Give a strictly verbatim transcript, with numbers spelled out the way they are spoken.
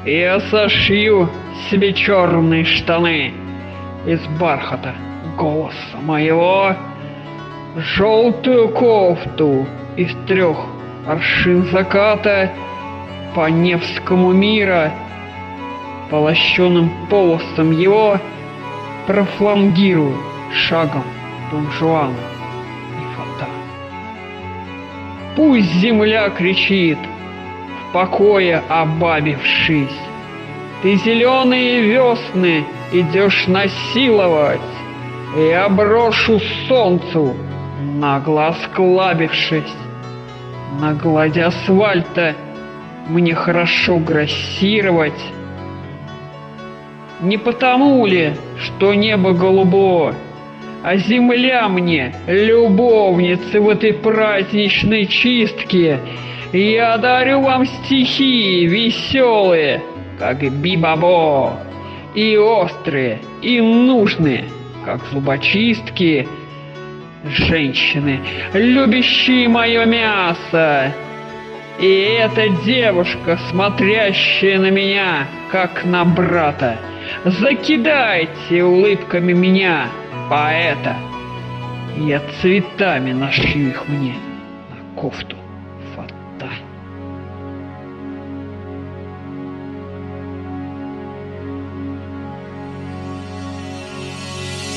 Я сошью себе черные штаны из бархата голоса моего, желтую кофту из трех аршин заката по Невскому мира, по лощеным полосам его профлангирую шагом Дон Жуана и Фата. Пусть земля кричит, в покое обабившись: ты зеленые весны идешь насиловать, я брошу солнцу, нагло осклабившись. На глади асфальта мне хорошо грассировать. Не потому ли, что небо голубо, а земля мне любовница в этой праздничной чистке? Я дарю вам стихи веселые, как бибабо, и острые, и нужные, как зубочистки. Женщины, любящие мое мясо, и эта девушка, смотрящая на меня, как на брата. Закидайте улыбками меня, поэта, я цветами нашью их мне на кофту.